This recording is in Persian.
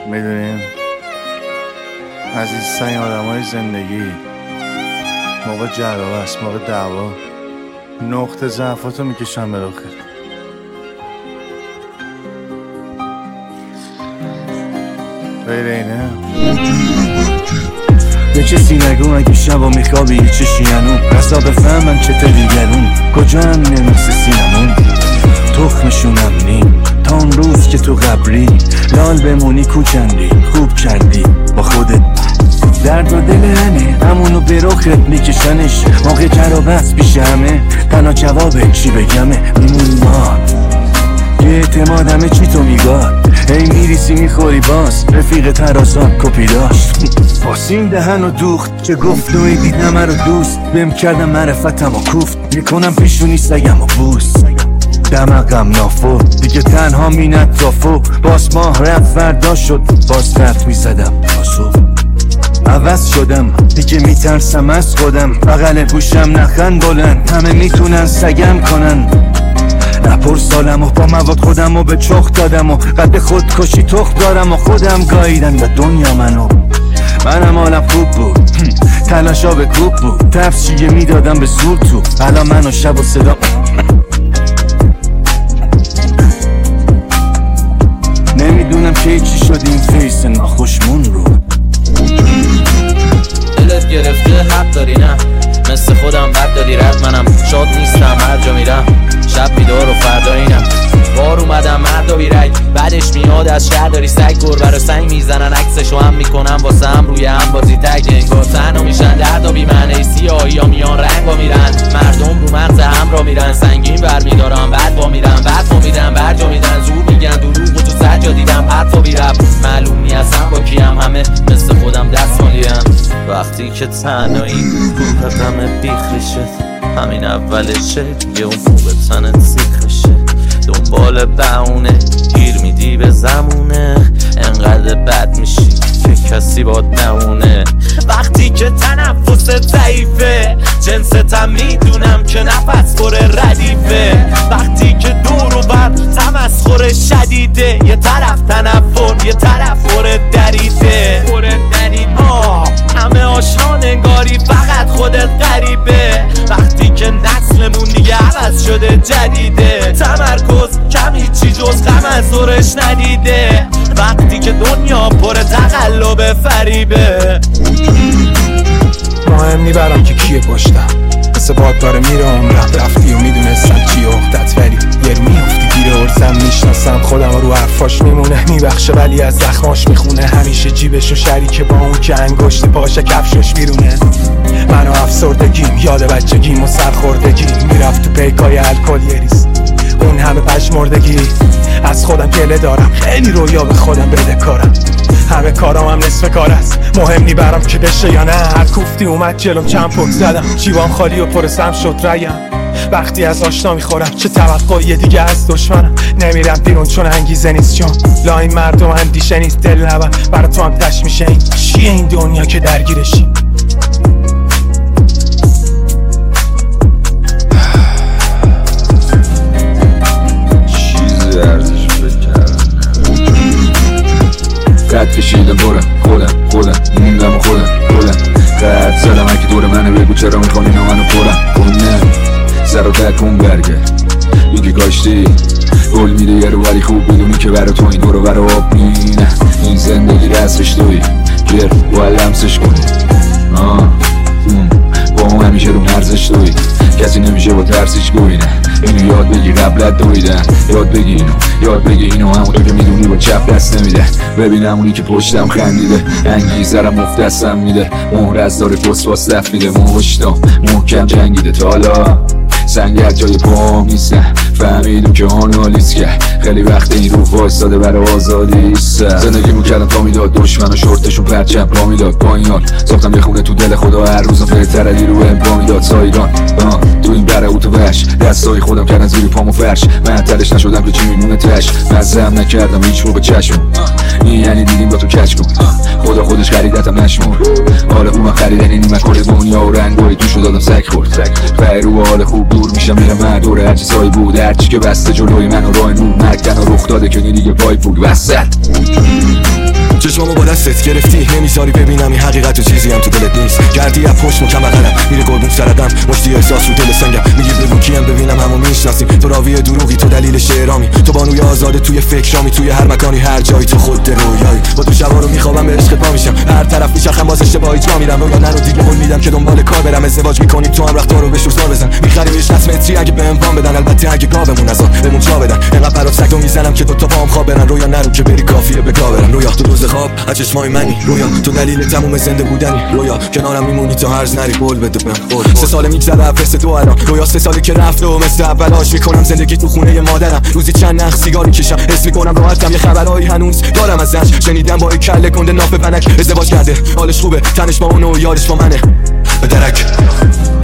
میدونیم عزیزترین آدمای زندگی موقع جراح است، موقع دعوا نقطه ضعفاتو میکشن به رخت. غیر اینه به کسی نگو اگه شبا میخوابی چه شیانو رسا بفهمن چه دیگرون کجا هم نمیسه سینمون تخمشونم نیم تا اون روز که تو قبری لال بمونی کوچندی خوب کردی با خودت درد و دل همه همونو به رخت میکشنش موقع جرابت پیش همه تنها جواب چی بگمه میمونی ما یه اعتمادمه چی تو میگاد هی میریسی میخوری باز رفیق ترازان کپی داشت پاسین دهن و دوخت چه گفت و دید همه رو دوست بهم کردم معرفتم و کوفت میکنم پیشونی سگم و بوس دمقم نافو دیگه تنها مینت رافو باز ماه رفت فردا شد باز خط میزدم پاسو عوض شدم دیگه میترسم از خودم بغل گوشم نخن بلند همه میتونن سگم کنن نپر سالم و با مواد خودم و به چخ دادم و قد خودکشی تخ دارم و خودم گاییدن به دنیا منم حالم خوب بود تلاشا به کوب بود تفشیه میدادم به زور تو الان من و شب و صدا نمیدونم که چی شد این فیس ناخوشمون رو دلت گرفته حق داری نه مثل خودم بد داری رد منم شاد نیستم هر جا میرم شب بیدار و فردا اینم بار اومدم مرد و بیرگ بعدش میاد از شهر داری سگ گربه رو سنگ میزنن عکسشو هم میکنم واسه هم روی هم بازی تگ انگار تنها میشن درد و بیمعنی سیاهی ها میان رنگ ها میرن مردم رو مغز هم را میرن سنگین برمیدارم بعد با میرن بعد با میدن برجا میدن زور میگن دروغ و تو سجا دیدم حرفا بیرب معلوم نیستم با کیم همه مثل خودم دستمالیم وقتی که تنهایی روح غم بیخشه همین اولشه دیگه اون موقع تنت سیخشه دنبال بهونه گیر میدی به زمونه انقدر بد میشی که کسی باد نمونه وقتی که تنفست ضعیفه جنستم میدونم که نفس خوره ردیفه وقتی که دور و بر تمسخر شدیده یه طرف تنفر یه طرف خوره دریده همه آشنا انگاری فقط خودت غریبه وقتی که نسلمون دیگه عوض شده جدیده تمرکز کم هیچی جز غم از زورش ندیده وقتی که دنیا پر تقلب فریبه مهم نیبرم که کیه پشتم مثل باد داره میره عمرم رفتی و میدونستم چیه اختت ولی یه رو میفتی گیر ارزم میشناسم خودم رو حرفاش میمونه میبخشه ولی از زخماش میخونه همیشه جیبش و شریکه با اون که انگشت پاشه کفشش بیرونه من و افسردگیم یاد بچگیم و سرخوردگیم میرفت تو پیکای الکل یه ریز اون همه پشمردگی از خودم گله دارم خیلی رویا به خودم بده کارم همه کارام هم نصف کار است مهم نی برام که بشه یا نه هر کوفتی اومد جلوم چند پک زدم جیبام خالی و پرسم شد ریم وقتی از آشنا میخورم چه توقعی دیگه از دشمنم نمیرم بیرون چون انگیزه نیست چون لا این مردم اندیشه نیست دل نبر برا تو هم تش میشه این چیه این دنیا که درگیرشی قد کشیدم برم خودم موندم و خودم قد زدم اگه دور منه بگو چرا میخوانی اینا منو پرم کنه سر و تکون برگرد میگه کاشتی گل میده یه رو ولی خوب بدونی که برا تو این دور و برا آب مینه این زندگی دستش توی گر باید لمسش کنی با اون همیشه رو مرزش توی کسی نمیشه با ترسش گوینه اینو یاد بگی قبلت دویدن یاد بگی اینو همونطور که میدونی با چپ دست نمیده ببینم اونی که پشتم خندیده انگیزه رم مفت دستم میده مهر از داره پس دفت میده مشتم محکم جنگیده تا حالا سنگر جای پام نیستن فهمیدم که آنالیز کرد خیلی وقت این روح وایستاده برای آزادی زندگیمو کردم تا میداد دشمن و شورتشون پرچم پا میداد با این حال ساختم یه خونه تو دل خدا هر روزم بهتر علی رو امپا میداد سایگان تو این بره اوتو وش دستای خودم کردن زیر پامو فرش من تلش نشدم که چی میمونه تش مزم نکردم هیچ موقع چشم این یعنی دیدیم با تو کچ کن خدا خودش خریدتم نشمور حال خوبم خریدن اینی من کل دنیا و رنگای توشو دادم سگ خورد فرو حال خوب دور میشم میرم من دوره هرچی سایی بود هرچی که بسته جلوی من و راه نور مرگن و رخ داده که دیگه پای بود وسط چشمامو با دستت گرفتی نمیذاری ببینم این حقیقت و چیزی هم تو دلت نیست. گردی از پشت مکم بغلم میره قربون سردم مشتی احساس رو دل سنگم میگی بگو کیم ببینم همو میشناسیم. تو راوی دروغی تو دلیل شعرامی تو بانوی آزاده توی فکرامی توی هر مکانی هر جایی تو خود رویایی. با تو شبا رو میخوابم به عشقت پا میشم هر طرف میچرخم باز اشتباهی جا میرم رویا نرو دیگه قول میدم که دنبال کار برم ازدواج میکنیم تو هم رختارو به شوزار بزن میخریمش دست متری اگه بهم وام بدن البته اگه گاومون نزار بهمون جا بدن انقدر برات سگو میزنم که دو تا پام خواب برن رویا نرو که بری کافیه به گا برم. رویا تو روز خواب از چشمای منی رویا تو دلیل تموم زنده بودنی رویا کنارم میمونی تا هرز نری قول بده بهم 3 سال میگذره پس تو الان رویا 3 سالی که رفت و مثل اولاش میکنم زندگی تو خونه مادرم روزی چند نخ سیگار میکشم حس میکنم راحتم یه خبرایی هنوز دارم ازش شنیدم با کله کنده ناف بنک ازدواج کرده حالش خوبه تنش با اونو یارش با منه به درک